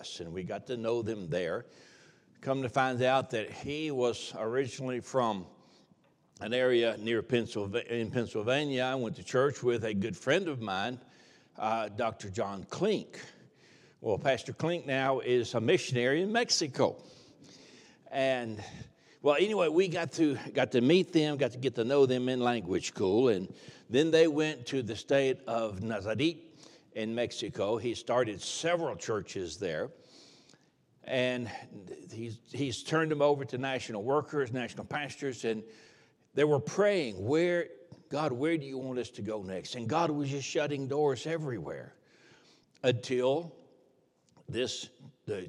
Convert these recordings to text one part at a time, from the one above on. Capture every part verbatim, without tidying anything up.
us, and we got to know them there. Come to find out that he was originally from an area near Pennsylvania. In Pennsylvania. I went to church with a good friend of mine, uh, Doctor John Klink. Well, Pastor Klink now is a missionary in Mexico. And, well, anyway, we got to got to meet them, got to get to know them in language school. And then they went to the state of Nazaret in Mexico. He started several churches there. And he's, he's turned them over to national workers, national pastors, and they were praying, "Where, God, where do you want us to go next?" And God was just shutting doors everywhere until this, the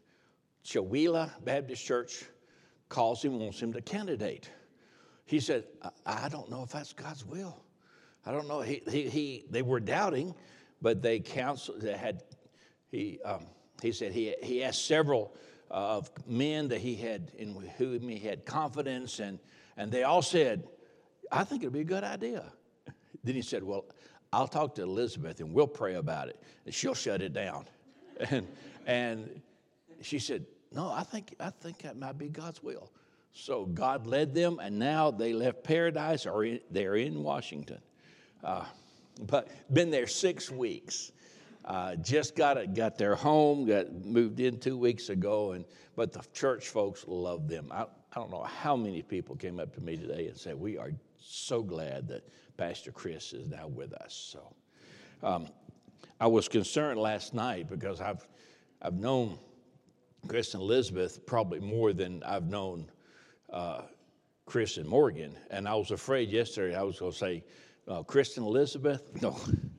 Chawila Baptist Church calls him, wants him to candidate. He said, I, I don't know if that's God's will. I don't know. He, he, he they were doubting, but they counseled, they had, he, um, he said he, he asked several uh, of men that he had, in whom he had confidence, and And they all said, I think it'd be a good idea. Then he said, well, I'll talk to Elizabeth and we'll pray about it. And she'll shut it down. And and she said, no, I think I think that might be God's will. So God led them, and now they left Paradise, or in, they're in Washington. Uh, but been there six weeks. Uh, just got it, got their home, got moved in two weeks ago, and but the church folks love them. I, I don't know how many people came up to me today and said, we are so glad that Pastor Chris is now with us. So um, I was concerned last night because I've I've known Chris and Elizabeth probably more than I've known uh, Chris and Morgan. And I was afraid yesterday I was going to say, uh, Chris and Elizabeth? No.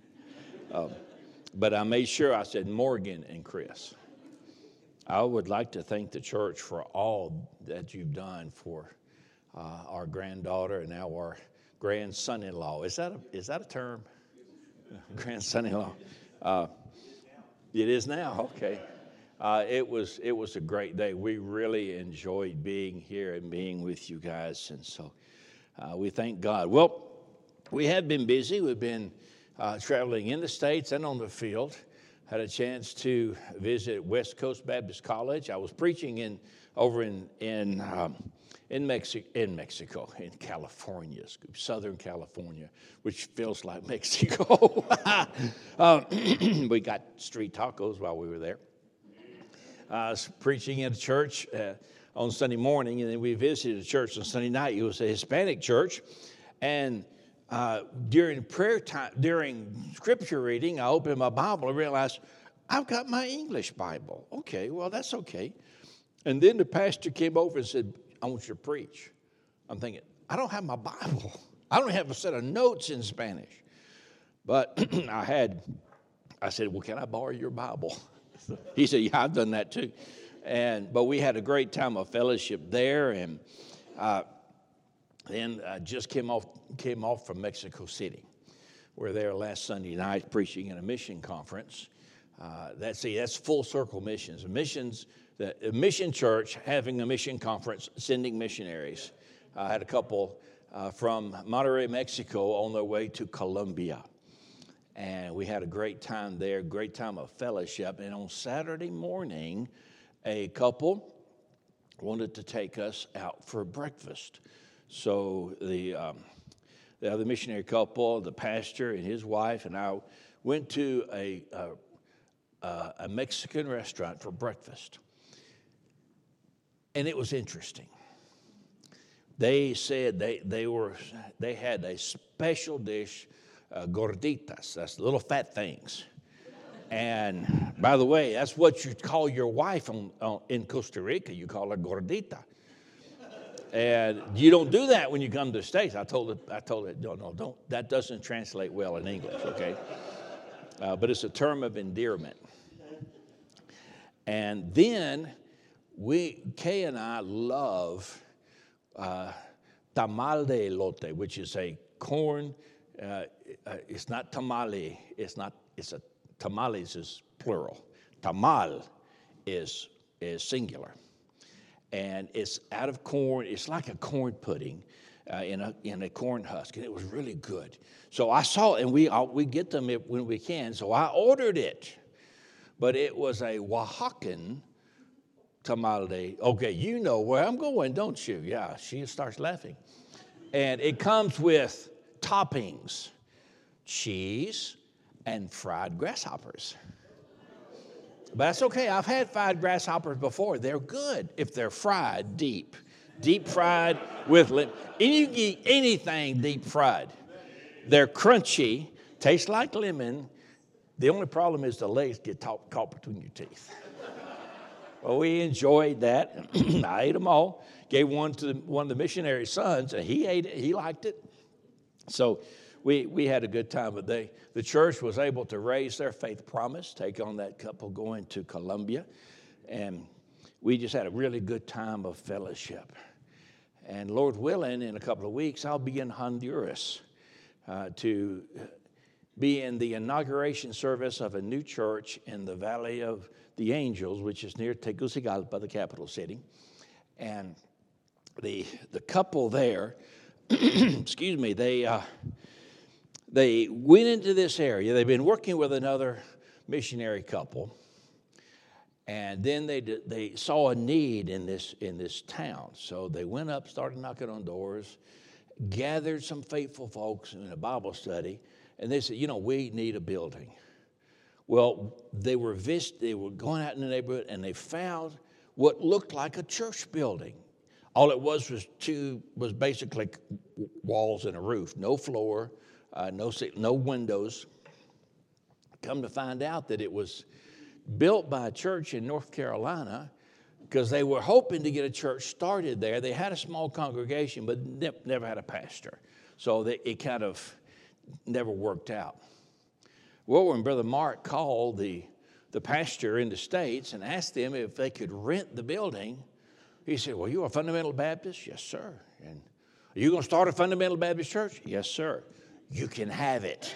um, but I made sure I said Morgan and Chris. I would like to thank the church for all that you've done for uh, our granddaughter and now our grandson-in-law. Is that a, is that a term? Grandson-in-law. Uh, it is now. Okay. Uh, it was it was a great day. We really enjoyed being here and being with you guys, and so uh, we thank God. Well, we have been busy. We've been uh, traveling in the States and on the field. Had a chance to visit West Coast Baptist College. I was preaching in over in in um, in Mexico, in Mexico, in California, Southern California, which feels like Mexico. uh, we got street tacos while we were there. I was preaching in a church uh, on Sunday morning, and then we visited a church on Sunday night. It was a Hispanic church, and Uh, during prayer time, during scripture reading, I opened my Bible and realized I've got my English Bible. Okay, well, that's okay. And then the pastor came over and said, I want you to preach. I'm thinking, I don't have my Bible. I don't have a set of notes in Spanish. But I had, I said, well, can I borrow your Bible? He said, yeah, I've done that too. And but we had a great time of fellowship there, and uh, Then I uh, just came off came off from Mexico City. We were there last Sunday night preaching in a mission conference. Uh, that's see, that's full circle missions. Missions, the a mission church having a mission conference, sending missionaries. I had a couple uh, from Monterrey, Mexico, on their way to Colombia, and we had a great time there. Great time of fellowship. And on Saturday morning, a couple wanted to take us out for breakfast. So the um, the other missionary couple, the pastor and his wife, and I went to a, a, a Mexican restaurant for breakfast. And it was interesting. They said they they were they had a special dish, uh, gorditas. That's little fat things. And by the way, that's what you call your wife on, on, in Costa Rica. You call her gordita. And you don't do that when you come to the States. I told it, I told it, no, no, don't. That doesn't translate well in English, okay? Uh, but it's a term of endearment. And then we, Kay and I love uh, tamal de elote, which is a corn. Uh, uh, it's not tamale. It's not. It's a tamales is plural. Tamal is is singular. And it's out of corn. It's like a corn pudding uh, in a in a corn husk, and it was really good. So I saw it, and we uh, we get them when we can. So I ordered it, but it was a Oaxacan tamale. Okay, you know where I'm going, don't you? Yeah, she starts laughing. And it comes with toppings, cheese, and fried grasshoppers. But that's okay. I've had fried grasshoppers before. They're good if they're fried deep. Deep fried with lemon. And you can eat anything deep fried. They're crunchy, taste like lemon. The only problem is the legs get caught, caught between your teeth. Well, we enjoyed that. I ate them all. Gave one to one of the missionary sons, and he ate it. He liked it. So we we had a good time. But they, the church was able to raise their faith promise, take on that couple going to Colombia. And we just had a really good time of fellowship. And Lord willing, in a couple of weeks, I'll be in Honduras uh, to be in the inauguration service of a new church in the Valley of the Angels, which is near Tegucigalpa, the capital city. And the the couple there, excuse me, they uh, they went into this area. They've been working with another missionary couple, and then they they saw a need in this in this town. So they went up, started knocking on doors, gathered some faithful folks in a Bible study, and they said, you know, we need a building. Well, they were vis- they were going out in the neighborhood, and they found what looked like a church building. All it was was two was basically walls and a roof, no floor, uh, no no windows. Come to find out that it was built by a church in North Carolina, because they were hoping to get a church started there. They had a small congregation, but never had a pastor, so they, it kind of never worked out. Well, when Brother Mark called the, the pastor in the States and asked them if they could rent the building, he said, well, you're a fundamental Baptist? Yes, sir. And are you going to start a fundamental Baptist church? Yes, sir. You can have it.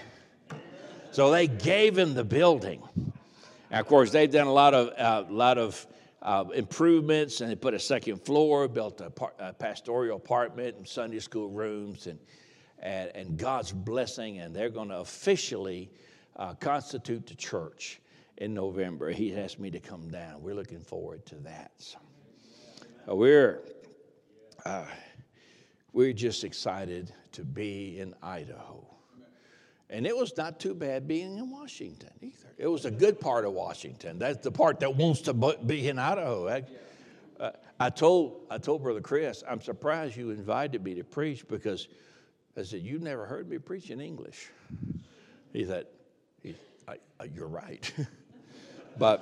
So they gave him the building. And of course, they've done a lot of, uh, lot of uh, improvements, and they put a second floor, built a, par- a pastoral apartment and Sunday school rooms, and, and, and God's blessing, and they're going to officially Uh, constitute the church in November. He asked me to come down. We're looking forward to that. So, uh, we're uh, we're just excited to be in Idaho, and it was not too bad being in Washington either. It was a good part of Washington. That's the part that wants to be in Idaho. I, uh, I told I told Brother Chris, I'm surprised you invited me to preach, because I said, you've never heard me preach in English. He said, I, I, you're right. But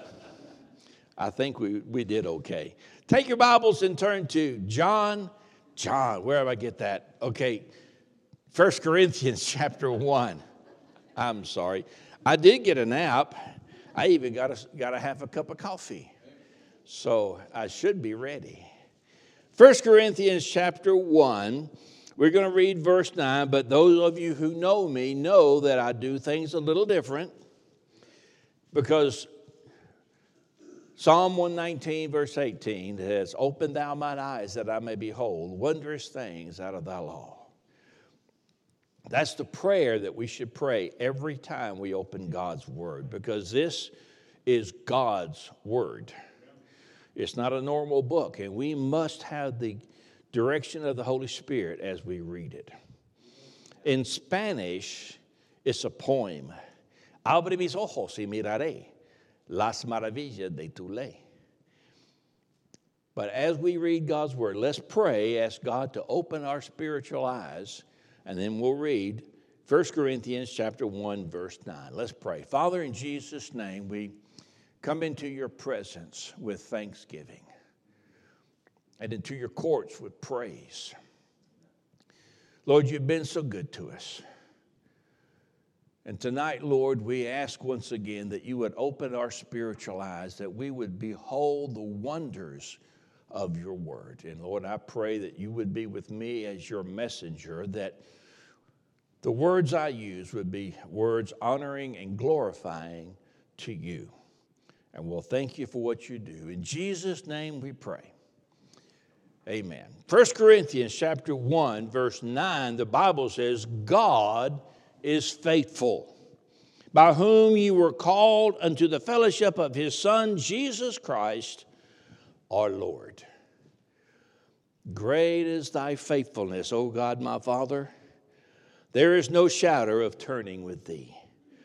I think we, we did okay. Take your Bibles and turn to John. John, where did I get that? Okay, First Corinthians chapter one. I'm sorry. I did get a nap. I even got a, got a half a cup of coffee. So I should be ready. First Corinthians chapter one. We're going to read verse nine, but those of you who know me know that I do things a little different, because Psalm one nineteen, verse eighteen says, open thou mine eyes that I may behold wondrous things out of thy law. That's the prayer that we should pray every time we open God's word, because this is God's word. It's not a normal book, and we must have the direction of the Holy Spirit as we read it. In Spanish, it's a poem. Abre mis ojos y miraré las maravillas de tu ley. But as we read God's word, let's pray, ask God to open our spiritual eyes, and then we'll read First Corinthians chapter one, verse nine. Let's pray. Father, in Jesus' name, we come into your presence with thanksgiving, and into your courts with praise. Lord, you've been so good to us. And tonight, Lord, we ask once again that you would open our spiritual eyes, that we would behold the wonders of your word. And Lord, I pray that you would be with me as your messenger, that the words I use would be words honoring and glorifying to you. And we'll thank you for what you do. In Jesus' name we pray. Amen. First Corinthians chapter one, verse nine, the Bible says, God is faithful. by whom you were called unto the fellowship of his Son, Jesus Christ, our Lord. Great is thy faithfulness, O God my Father. There is no shadow of turning with thee.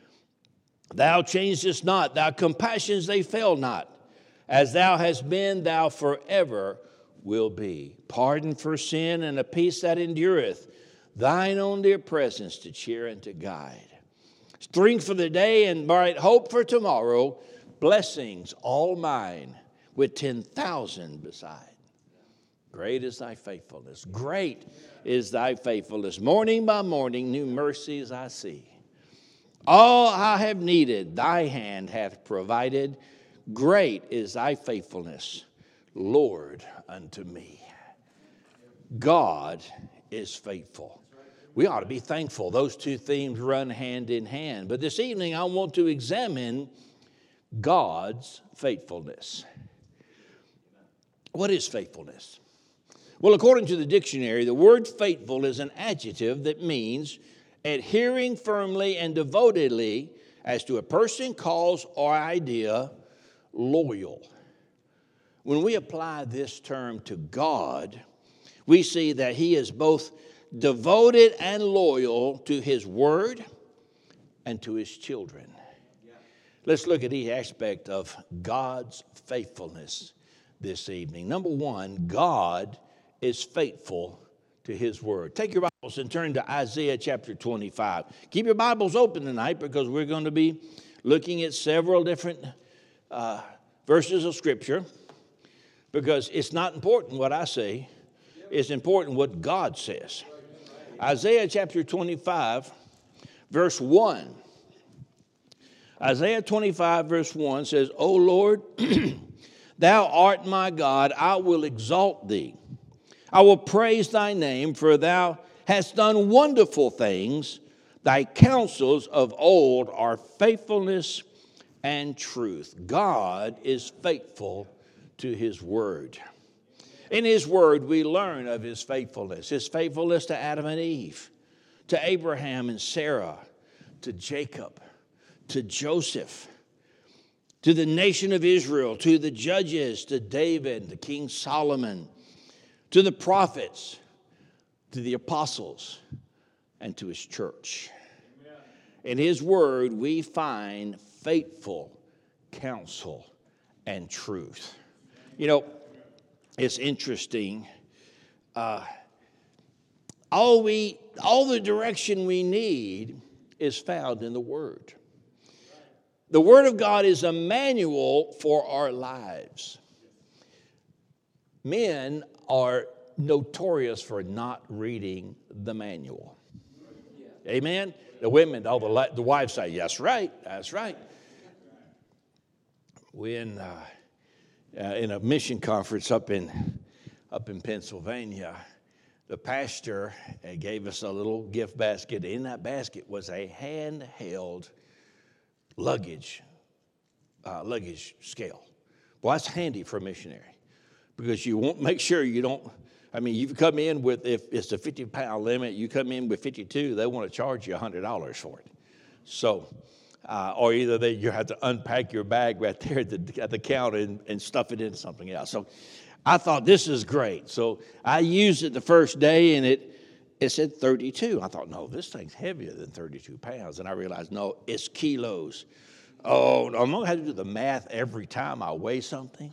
Thou changest not, thy compassions they fail not. As thou hast been, thou forever will be. Pardon for sin and a peace that endureth. Thine own dear presence to cheer and to guide. Strength for the day and bright hope for tomorrow. Blessings all mine with ten thousand beside. Great is thy faithfulness. Great is thy faithfulness. Morning by morning, new mercies I see. All I have needed, thy hand hath provided. Great is thy faithfulness, Lord, unto me. God is faithful. We ought to be thankful. Those two themes run hand in hand. But this evening, I want to examine God's faithfulness. What is faithfulness? Well, according to the dictionary, the word faithful is an adjective that means adhering firmly and devotedly as to a person, cause, or idea, loyal. When we apply this term to God, we see that he is both devoted and loyal to his word and to his children. Let's look at each aspect of God's faithfulness this evening. Number one, God is faithful to his word. Take your Bibles and turn to Isaiah chapter twenty-five. Keep your Bibles open tonight because we're going to be looking at several different uh, verses of Scripture, because it's not important what I say. It's important what God says. Isaiah chapter twenty-five, verse one. Isaiah twenty-five, verse one says, O Lord, thou art my God, I will exalt thee. I will praise thy name, for thou hast done wonderful things. Thy counsels of old are faithfulness and truth. God is faithful to his word. In his word, we learn of his faithfulness. His faithfulness to Adam and Eve, to Abraham and Sarah, to Jacob, to Joseph, to the nation of Israel, to the judges, to David, to King Solomon, to the prophets, to the apostles, and to his church. Amen. In his word, we find faithful counsel and truth. You know, it's interesting. Uh, all we, all the direction we need is found in the word. The word of God is a manual for our lives. Men are notorious for not reading the manual. Amen? The women, all the, the wives say, that's right, that's right. When uh, uh, in a mission conference up in, up in Pennsylvania, the pastor uh, gave us a little gift basket. In that basket was a handheld luggage, uh, luggage scale. Well, that's handy for a missionary, because you won't make sure you don't, I mean, you come in with, if it's a fifty pound limit, you come in with fifty-two, they want to charge you one hundred dollars for it. So, uh, or either they, you have to unpack your bag right there at the, at the counter and, and stuff it in something else. So I thought, this is great. So I used it the first day, and it, it said thirty-two. I thought, no, this thing's heavier than thirty-two pounds. And I realized, no, it's kilos. Oh, I'm going to have to do the math every time I weigh something.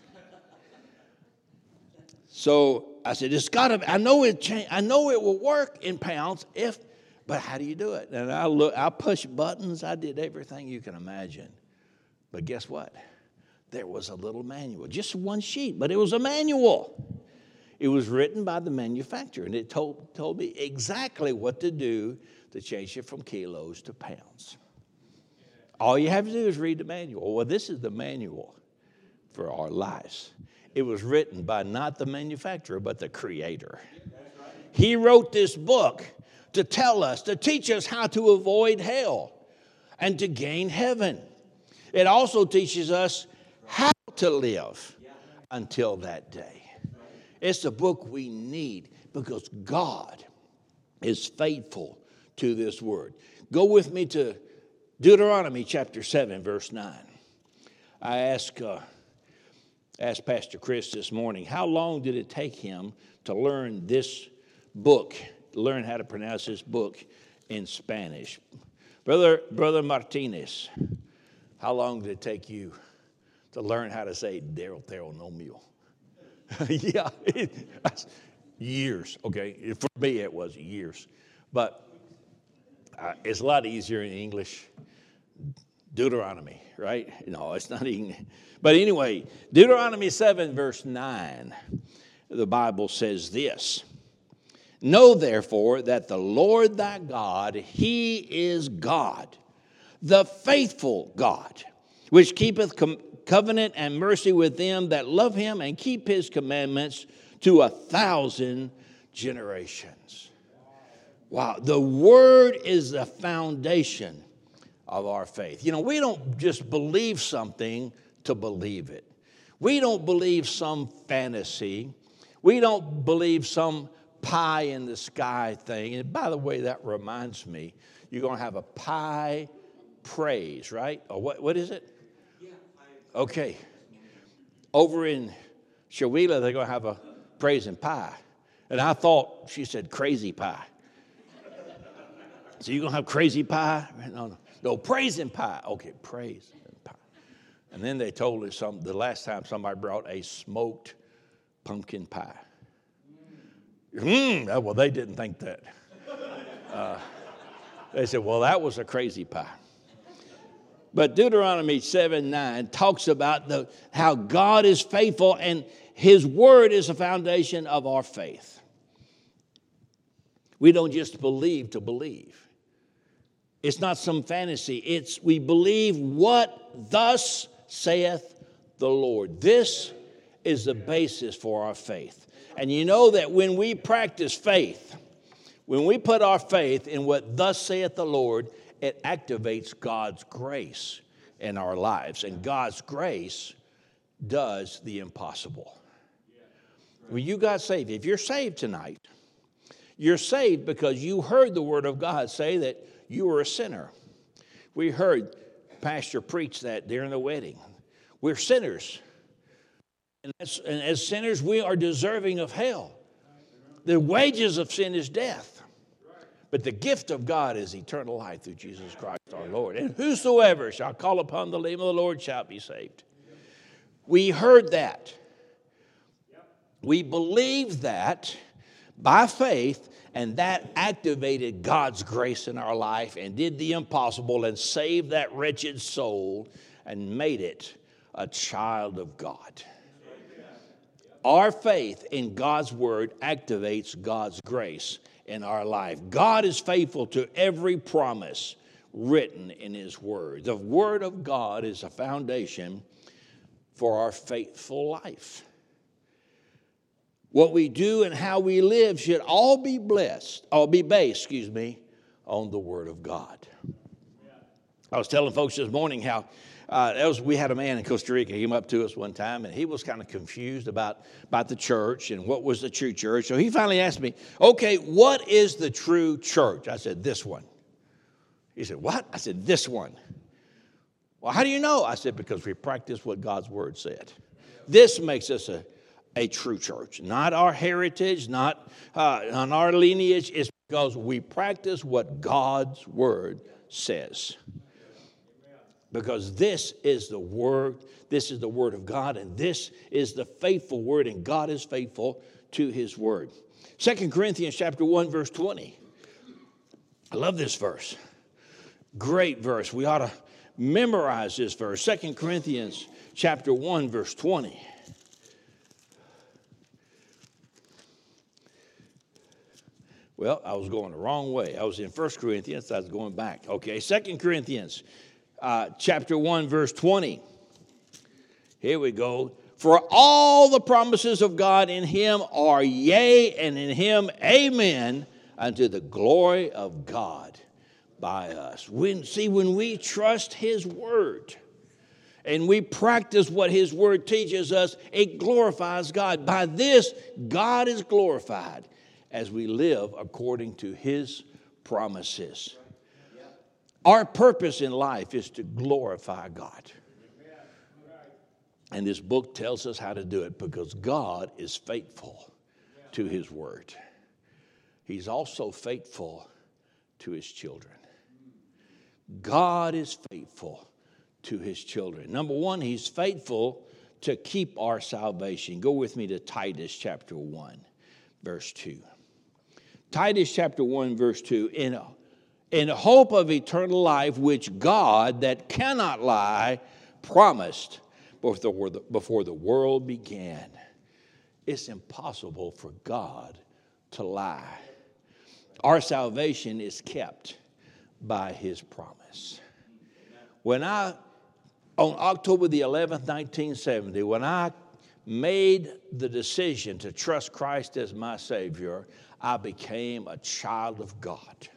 So I said, it's got to, I know it change, I know it will work in pounds if, but how do you do it? And I look, I pushed buttons, I did everything you can imagine. But guess what? There was a little manual, just one sheet, but it was a manual. It was written by the manufacturer, and it told, told me exactly what to do to change it from kilos to pounds. All you have to do is read the manual. Well, this is the manual for our lives. It was written by not the manufacturer, but the creator. He wrote this book to tell us, to teach us how to avoid hell and to gain heaven. It also teaches us how to live until that day. It's a book we need because God is faithful to this word. Go with me to Deuteronomy chapter seven, verse nine. I asked, uh, asked Pastor Chris this morning, how long did it take him to learn this book, learn how to pronounce this book in Spanish? Brother, Brother Martinez, how long did it take you to learn how to say Deuteronomio? Yeah, it, years, okay? For me, it was years. But uh, it's a lot easier in English. Deuteronomy, right? No, it's not even. But anyway, Deuteronomy seven, verse nine, the Bible says this. Know therefore that the Lord thy God, he is God, the faithful God, which keepeth com- covenant and mercy with them that love him and keep his commandments to a thousand generations. Wow, the word is the foundation of our faith. You know, we don't just believe something to believe it. We don't believe some fantasy. We don't believe some pie in the sky thing. And by the way, that reminds me, you're going to have a pie praise, right? Or what? What is it? Okay. Over in Shawila, they're going to have a praise and pie. And I thought she said crazy pie. So you're going to have crazy pie? No, no. No, praise and pie. Okay, praise and pie. And then they told us some, the last time somebody brought a smoked pumpkin pie. Mm, well, they didn't think that. Uh, they said, well, that was a crazy pie. But Deuteronomy seven nine talks about the, how God is faithful and his word is the foundation of our faith. We don't just believe to believe. It's not some fantasy. It's we believe what thus saith the Lord. This is the basis for our faith. And you know that when we practice faith, when we put our faith in what thus saith the Lord, it activates God's grace in our lives. And God's grace does the impossible. When you got saved, if you're saved tonight, you're saved because you heard the word of God say that you were a sinner. We heard Pastor preach that during the wedding. We're sinners. And, that's, and as sinners, we are deserving of hell. The wages of sin is death. But the gift of God is eternal life through Jesus Christ our Lord. And whosoever shall call upon the name of the Lord shall be saved. We heard that. We believed that by faith, and that activated God's grace in our life and did the impossible and saved that wretched soul and made it a child of God. Our faith in God's word activates God's grace in our life. God is faithful to every promise written in his word. The word of God is a foundation for our faithful life. What we do and how we live should all be blessed, or be based, excuse me, on the Word of God. I was telling folks this morning how uh, that was, we had a man in Costa Rica. He came up to us one time, and he was kind of confused about, about the church and what was the true church. So he finally asked me, okay, what is the true church? I said, this one. He said, what? I said, this one. Well, how do you know? I said, because we practice what God's Word said. This makes us a A true church, not our heritage, not uh, on our lineage. It's because we practice what God's word says. Because this is the word, this is the word of God, and this is the faithful word, and God is faithful to his word. Second Corinthians chapter one, verse twenty. I love this verse. Great verse. We ought to memorize this verse. Second Corinthians chapter one, verse twenty. Well, I was going the wrong way. I was in First Corinthians. I was going back. Okay, Second Corinthians uh, chapter one, verse twenty. Here we go. For all the promises of God in him are yea, and in him amen, unto the glory of God by us. When, see, when we trust his word and we practice what his word teaches us, it glorifies God. By this, God is glorified as we live according to his promises. Our purpose in life is to glorify God. And this book tells us how to do it because God is faithful to his word. He's also faithful to his children. God is faithful to his children. Number one, he's faithful to keep our salvation. Go with me to Titus chapter one, verse two. Titus chapter one, verse two. In, in hope of eternal life, which God, that cannot lie, promised before the, before the world began. It's impossible for God to lie. Our salvation is kept by his promise. When I, on October the eleventh, nineteen seventy, when I made the decision to trust Christ as my Savior, I became a child of God.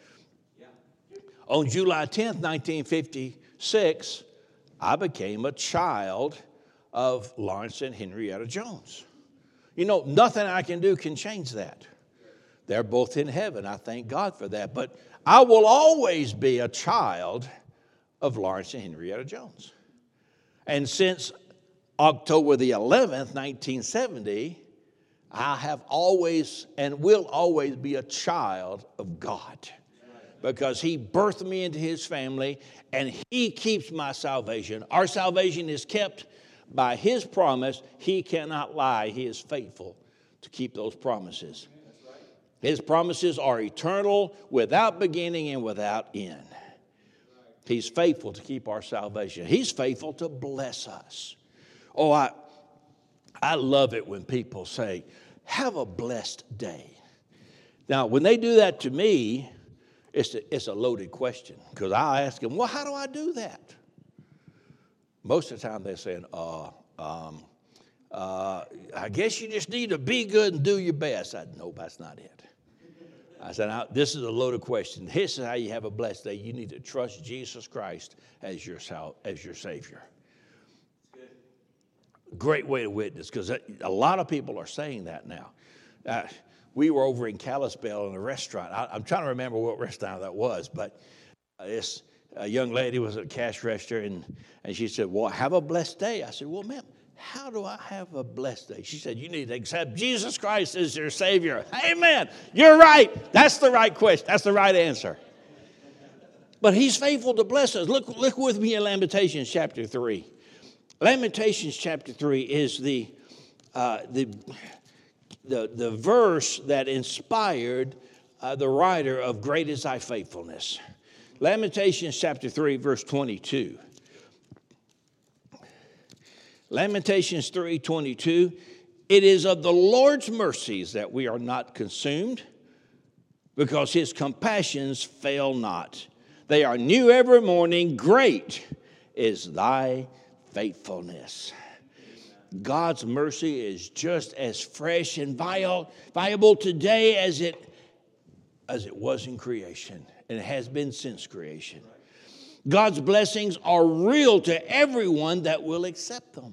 On July tenth, nineteen fifty-six, I became a child of Lawrence and Henrietta Jones. You know, nothing I can do can change that. They're both in heaven. I thank God for that. But I will always be a child of Lawrence and Henrietta Jones. And since October the eleventh, nineteen seventy, I have always and will always be a child of God. Because he birthed me into his family and he keeps my salvation. Our salvation is kept by his promise. He cannot lie. He is faithful to keep those promises. His promises are eternal, without beginning and without end. He's faithful to keep our salvation. He's faithful to bless us. Oh, I, I love it when people say, have a blessed day. Now, when they do that to me, It's a, it's a loaded question because I ask them, well, how do I do that? Most of the time they're saying, uh, um, uh, I guess you just need to be good and do your best. I said, no, that's not it. I said, now, this is a loaded question. This is how you have a blessed day. You need to trust Jesus Christ as your, as your Savior. Great way to witness because a lot of people are saying that now. Uh, We were over in Kalispell in a restaurant. I, I'm trying to remember what restaurant that was, but uh, this a young lady was at a cash register, and, and she said, well, have a blessed day. I said, well, ma'am, how do I have a blessed day? She said, you need to accept Jesus Christ as your Savior. Amen. You're right. That's the right question. That's the right answer. But he's faithful to bless us. Look, look with me in Lamentations chapter three. Lamentations chapter three is the uh, the... The, the verse that inspired uh, the writer of Great is Thy Faithfulness. Lamentations chapter three, verse twenty-two. Lamentations three, twenty-two. It is of the Lord's mercies that we are not consumed, because his compassions fail not. They are new every morning. Great is thy faithfulness. God's mercy is just as fresh and viable today as it, as it was in creation, and it has been since creation. God's blessings are real to everyone that will accept them.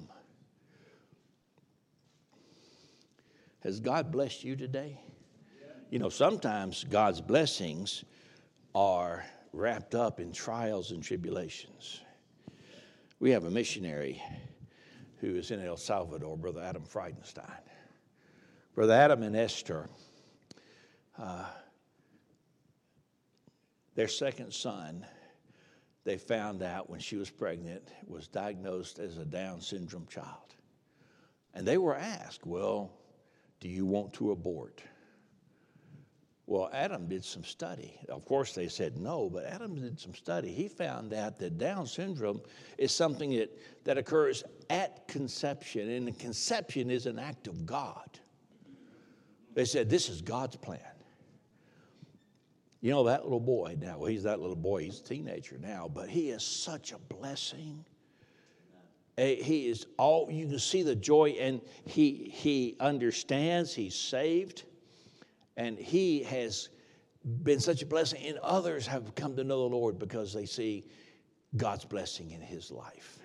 Has God blessed you today? You know, sometimes God's blessings are wrapped up in trials and tribulations. We have a missionary who is in El Salvador, Brother Adam Friedenstein. Brother Adam and Esther, uh, their second son, they found out when she was pregnant, was diagnosed as a Down syndrome child. And they were asked, well, do you want to abort? Well, Adam did some study. Of course, they said no, but Adam did some study. He found out that Down syndrome is something that, that occurs at conception, and conception is an act of God. They said, this is God's plan. You know, that little boy now, well, he's that little boy, he's a teenager now, but he is such a blessing. He is all, you can see the joy, and he, he understands, he's saved. And he has been such a blessing, and others have come to know the Lord because they see God's blessing in his life.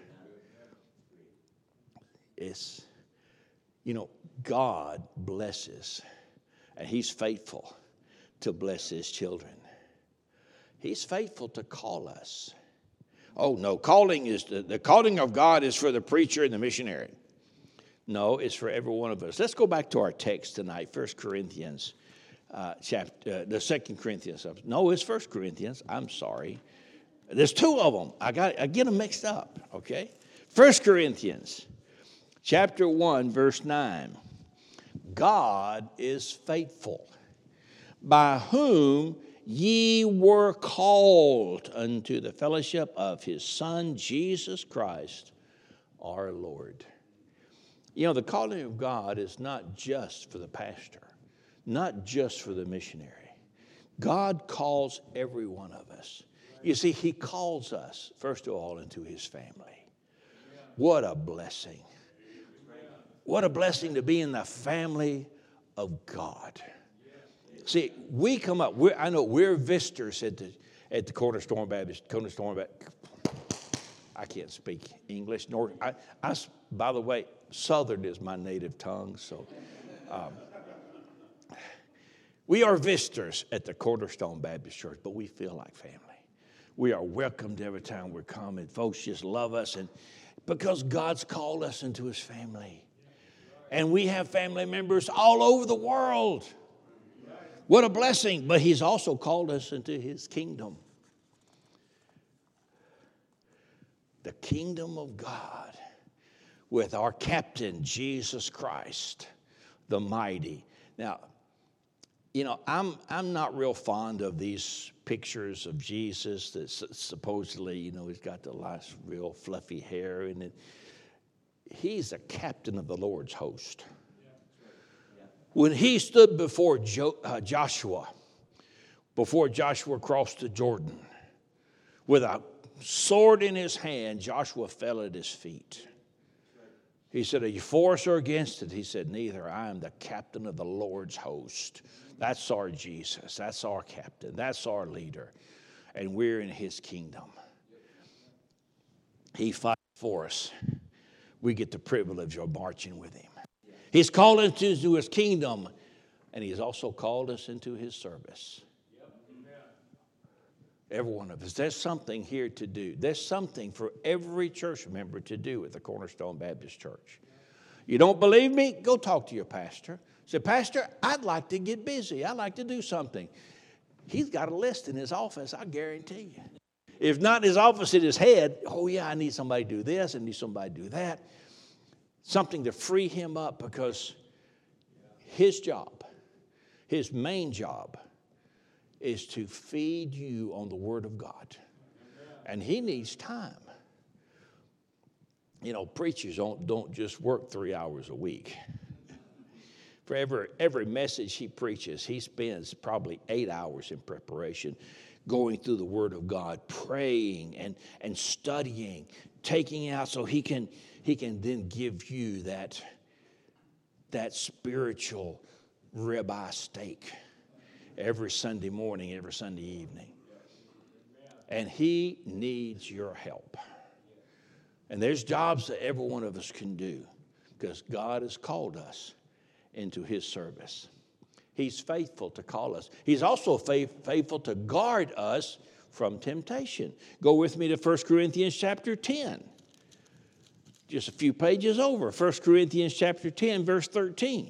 It's, you know, God blesses, and he's faithful to bless his children. He's faithful to call us. Oh, no, calling is the, the calling of God is for the preacher and the missionary. No, it's for every one of us. Let's go back to our text tonight, First Corinthians, uh, chapter, uh, the Second Corinthians. No, it's First Corinthians. I'm sorry. There's two of them. I got I get them mixed up, okay? First Corinthians, chapter one, verse nine. God is faithful, by whom ye were called unto the fellowship of his Son, Jesus Christ, our Lord. You know, the calling of God is not just for the pastor, not just for the missionary. God calls every one of us. You see, he calls us, first of all, into his family. What a blessing. What a blessing to be in the family of God. See, we come up, we're, I know we're visitors at the, at the Cornerstone Baptist, Cornerstone Baptist. I can't speak English, nor, I, I, by the way, Southern is my native tongue, so. Um, we are visitors at the Cornerstone Baptist Church, but we feel like family. We are welcomed every time we come, and folks just love us, and because God's called us into his family. And we have family members all over the world. What a blessing. But he's also called us into his kingdom. The kingdom of God with our captain, Jesus Christ, the mighty. Now, you know, I'm I'm not real fond of these pictures of Jesus that supposedly, you know, he's got the nice, real fluffy hair, and it. He's a captain of the Lord's host. When he stood before jo- uh, Joshua, before Joshua crossed the Jordan, with a sword in his hand, Joshua fell at his feet. He said, are you for us or against it? He said, neither. I am the captain of the Lord's host. That's our Jesus. That's our captain. That's our leader. And we're in his kingdom. He fights for us. We get the privilege of marching with him. He's called us into his kingdom, and he's also called us into his service. Every one of us. There's something here to do. There's something for every church member to do at the Cornerstone Baptist Church. You don't believe me? Go talk to your pastor. Say, Pastor, I'd like to get busy. I'd like to do something. He's got a list in his office, I guarantee you. If not in his office, in his head, oh yeah, I need somebody to do this, I need somebody to do that. Something to free him up, because his job, his main job, is to feed you on the Word of God. And he needs time. You know, preachers don't, don't just work three hours a week. For every, every message he preaches, he spends probably eight hours in preparation, going through the Word of God, praying and, and studying, taking out so he can he can then give you that, that spiritual ribeye steak every Sunday morning, every Sunday evening. And he needs your help. And there's jobs that every one of us can do, because God has called us into his service. He's faithful to call us. He's also faith, faithful to guard us from temptation. Go with me to First Corinthians chapter ten. Just a few pages over. First Corinthians chapter ten, verse thirteen.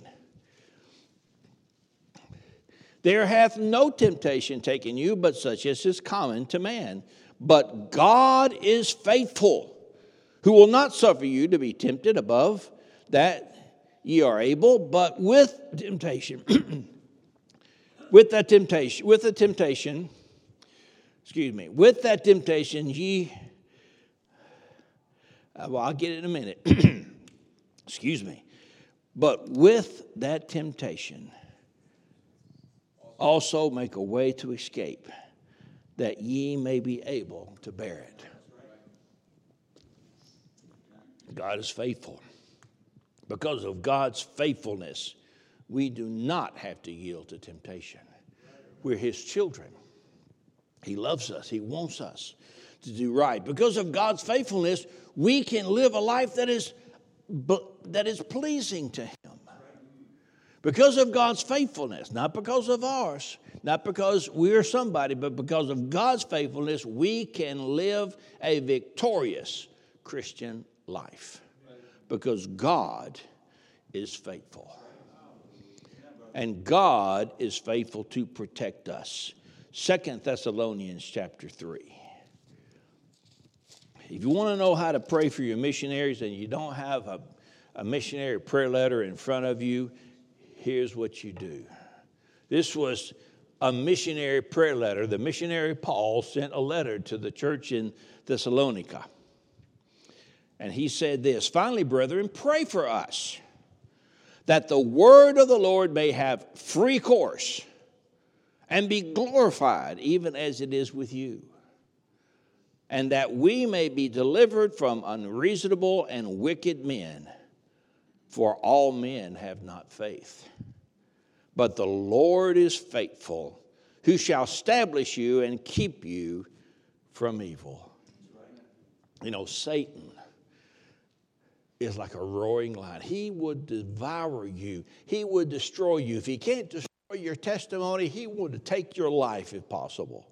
There hath no temptation taken you, but such as is common to man. But God is faithful, who will not suffer you to be tempted above that ye are able, but with temptation, with that temptation, with the temptation, excuse me, with that temptation ye, uh, well, I'll get it in a minute. Excuse me. But with that temptation, also make a way to escape, that ye may be able to bear it. God is faithful. Because of God's faithfulness, we do not have to yield to temptation. We're his children. He loves us. He wants us to do right. Because of God's faithfulness, we can live a life that is, that is pleasing to him. Because of God's faithfulness, not because of ours, not because we're somebody, but because of God's faithfulness, we can live a victorious Christian life. Because God is faithful. And God is faithful to protect us. Second Thessalonians chapter three. If you want to know how to pray for your missionaries and you don't have a, a missionary prayer letter in front of you, here's what you do. This was a missionary prayer letter. The missionary Paul sent a letter to the church in Thessalonica. And he said this, "Finally, brethren, pray for us, that the word of the Lord may have free course and be glorified, even as it is with you, and that we may be delivered from unreasonable and wicked men, for all men have not faith. But the Lord is faithful, who shall establish you and keep you from evil." You know, Satan is like a roaring lion. He would devour you. He would destroy you. If he can't destroy your testimony, he would take your life if possible.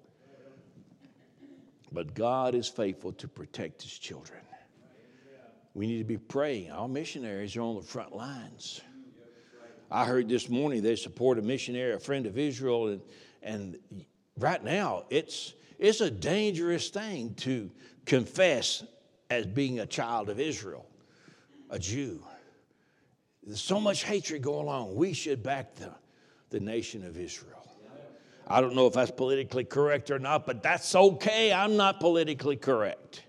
But God is faithful to protect his children. We need to be praying. Our missionaries are on the front lines. I heard this morning they support a missionary, a friend of Israel, and, and right now it's, it's a dangerous thing to confess as being a child of Israel, a Jew. There's so much hatred going on. We should back the, the nation of Israel. I don't know if that's politically correct or not, but that's okay. I'm not politically correct.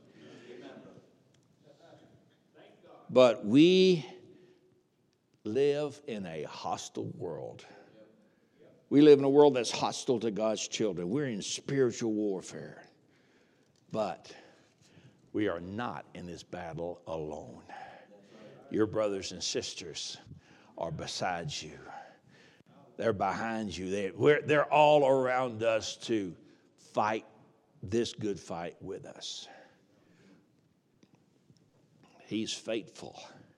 But we live in a hostile world. We live in a world that's hostile to God's children. We're in spiritual warfare. But we are not in this battle alone. Your brothers and sisters are beside you. They're behind you. They, we're, they're all around us to fight this good fight with us. He's faithful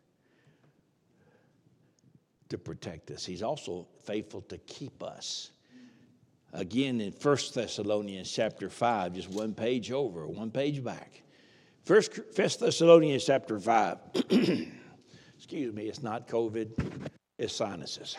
to protect us. He's also faithful to keep us. Again, in First Thessalonians chapter five, just one page over, one page back. First, First Thessalonians chapter five. Excuse me, it's not COVID, it's sinuses.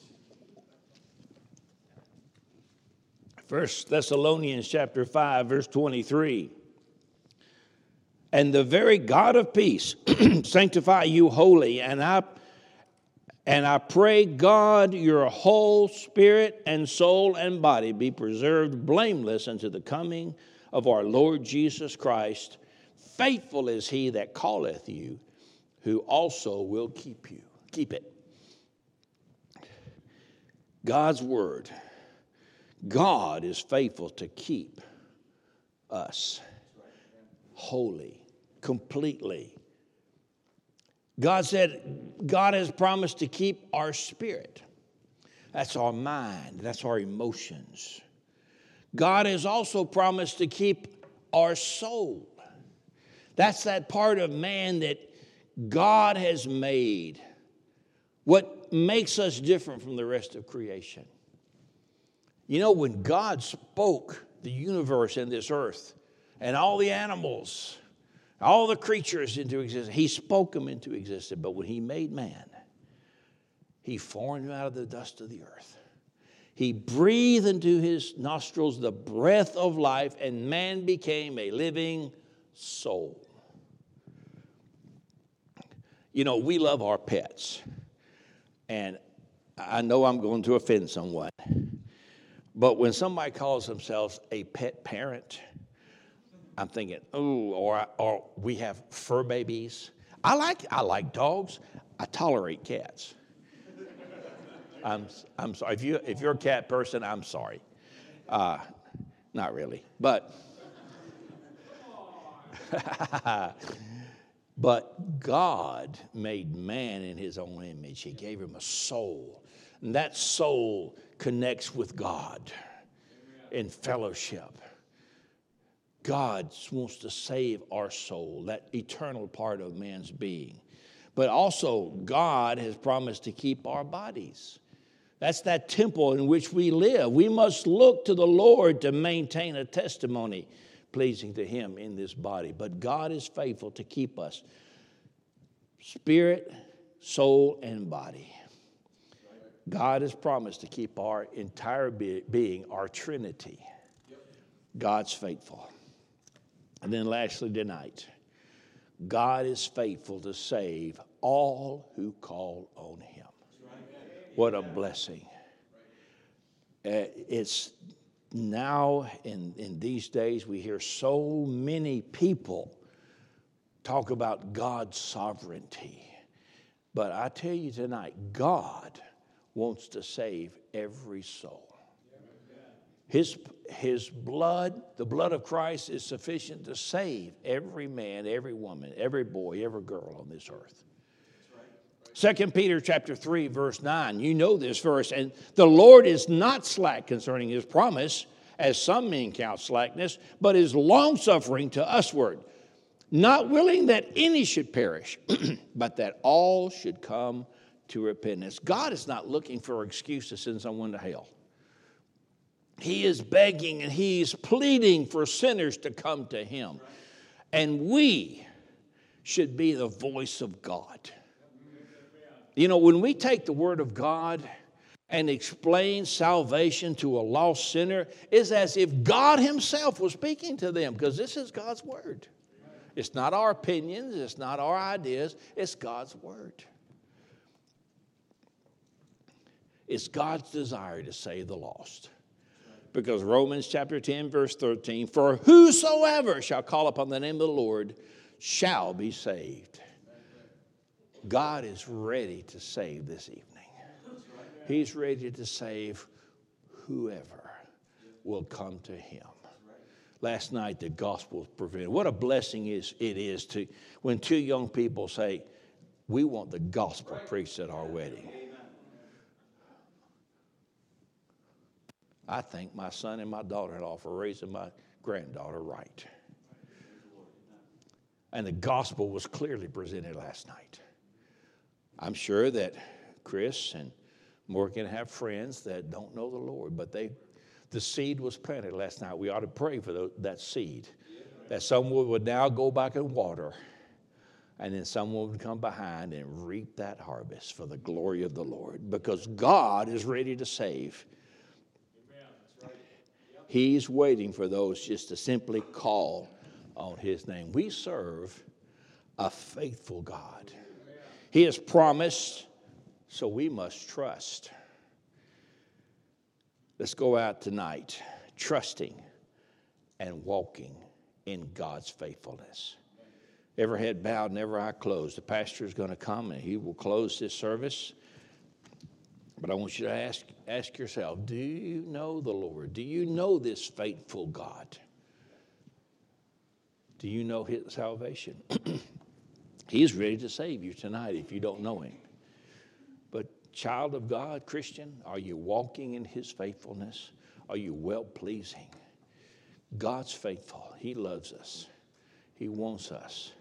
First Thessalonians chapter five, verse twenty-three. "And the very God of peace sanctify you wholly, and I and I pray God your whole spirit and soul and body be preserved blameless unto the coming of our Lord Jesus Christ. Faithful is he that calleth you, who also will keep you." Keep it. God's word. God is faithful to keep us holy, completely. God said, God has promised to keep our spirit. That's our mind. That's our emotions. God has also promised to keep our soul. That's that part of man that God has made. What makes us different from the rest of creation. You know, when God spoke the universe and this earth and all the animals, all the creatures into existence, he spoke them into existence. But when he made man, he formed him out of the dust of the earth. He breathed into his nostrils the breath of life, and man became a living soul. You know, we love our pets. And I know I'm going to offend someone. But when somebody calls themselves a pet parent, I'm thinking, oh, or, or we have fur babies. I like I like dogs. I tolerate cats. I'm I'm sorry. If you if you're a cat person, I'm sorry. Uh, not really, but but God made man in his own image. He gave him a soul. And that soul connects with God in fellowship. God wants to save our soul, that eternal part of man's being. But also, God has promised to keep our bodies. That's that temple in which we live. We must look to the Lord to maintain a testimony pleasing to Him in this body. But God is faithful to keep us, spirit, soul, and body. God has promised to keep our entire being, our Trinity. God's faithful. And then lastly tonight, God is faithful to save all who call on Him. What a blessing. Uh, it's now in, in these days we hear so many people talk about God's sovereignty. But I tell you tonight, God wants to save every soul. His, his blood, the blood of Christ, is sufficient to save every man, every woman, every boy, every girl on this earth. Second Peter chapter three, verse nine, you know this verse. And the Lord is not slack concerning His promise, as some men count slackness, but is longsuffering to usward, not willing that any should perish, but that all should come to repentance. God is not looking for an excuse to send someone to hell. He is begging and He's pleading for sinners to come to Him. And we should be the voice of God. You know, when we take the Word of God and explain salvation to a lost sinner, it's as if God Himself was speaking to them, because this is God's Word. It's not our opinions, it's not our ideas, it's God's Word. It's God's desire to save the lost. Because Romans chapter ten, verse thirteen, for whosoever shall call upon the name of the Lord shall be saved. God is ready to save this evening. He's ready to save whoever will come to Him. Last night the gospel was presented. What a blessing is it is to when two young people say, we want the gospel preached at our wedding. I thank my son and my daughter-in-law for raising my granddaughter right. And the gospel was clearly presented last night. I'm sure that Chris and Morgan have friends that don't know the Lord, but they, the seed was planted last night. We ought to pray for the, that seed, that someone would now go back and water, and then someone would come behind and reap that harvest for the glory of the Lord, because God is ready to save. He's waiting for those just to simply call on His name. We serve a faithful God. He has promised, so we must trust. Let's go out tonight trusting and walking in God's faithfulness. Every head bowed and every eye closed. The pastor is going to come and he will close this service. But I want you to ask, ask yourself, do you know the Lord? Do you know this faithful God? Do you know His salvation? He's ready to save you tonight if you don't know Him. But child of God, Christian, are you walking in His faithfulness? Are you well-pleasing? God's faithful. He loves us. He wants us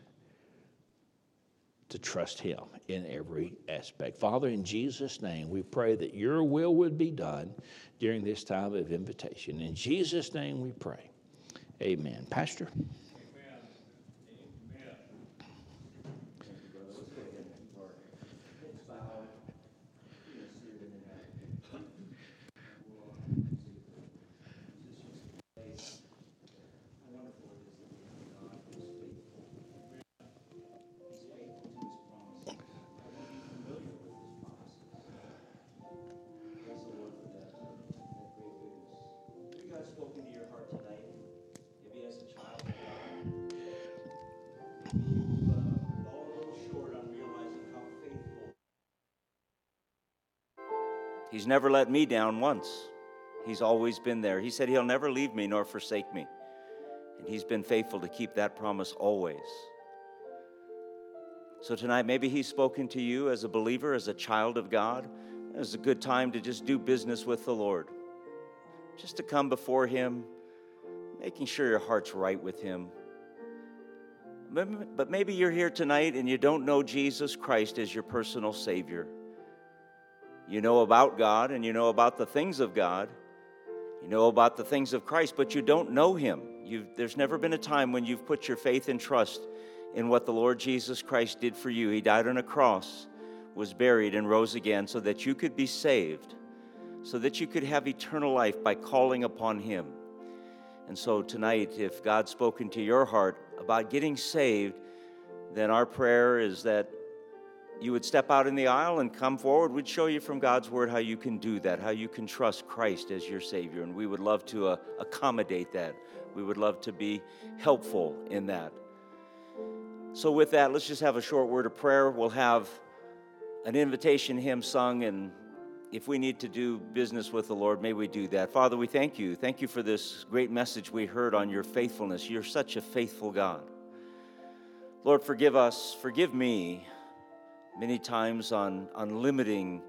to trust Him in every aspect. Father, in Jesus' name, we pray that Your will would be done during this time of invitation. In Jesus' name we pray. Amen. Pastor? He's never let me down once. He's always been there. He said He'll never leave me nor forsake me. And He's been faithful to keep that promise always. So tonight, maybe He's spoken to you as a believer, as a child of God. It's a good time to just do business with the Lord. Just to come before Him, making sure your heart's right with Him. But maybe you're here tonight and you don't know Jesus Christ as your personal Savior. You know about God and you know about the things of God. You know about the things of Christ, but you don't know him. You've, there's never been a time when you've put your faith and trust in what the Lord Jesus Christ did for you. He died on a cross, was buried, and rose again so that you could be saved, so that you could have eternal life by calling upon him. And so tonight, if God's spoken to your heart about getting saved, then our prayer is that you would step out in the aisle and come forward. We'd show you from God's word how you can do that, how you can trust Christ as your Savior. And we would love to uh, accommodate that. We would love to be helpful in that. So with that, let's just have a short word of prayer. We'll have an invitation hymn sung, and if we need to do business with the Lord, may we do that. Father, we thank you. Thank you for this great message we heard on your faithfulness. You're such a faithful God. Lord, forgive us, forgive me, many times on, on limiting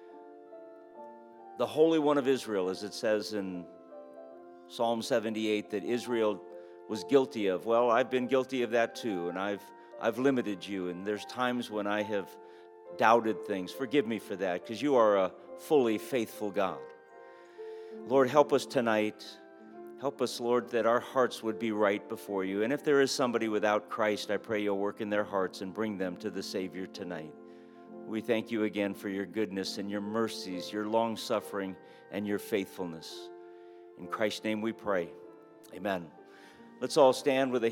the Holy One of Israel, as it says in Psalm seventy-eight, that Israel was guilty of. Well, I've been guilty of that too, and I've I've limited you, and there's times when I have doubted things. Forgive me for that, because you are a fully faithful God. Lord, help us tonight. Help us, Lord, that our hearts would be right before you. And if there is somebody without Christ, I pray you'll work in their hearts and bring them to the Savior tonight. We thank you again for your goodness and your mercies, your long-suffering, and your faithfulness. In Christ's name we pray. Amen. Let's all stand with a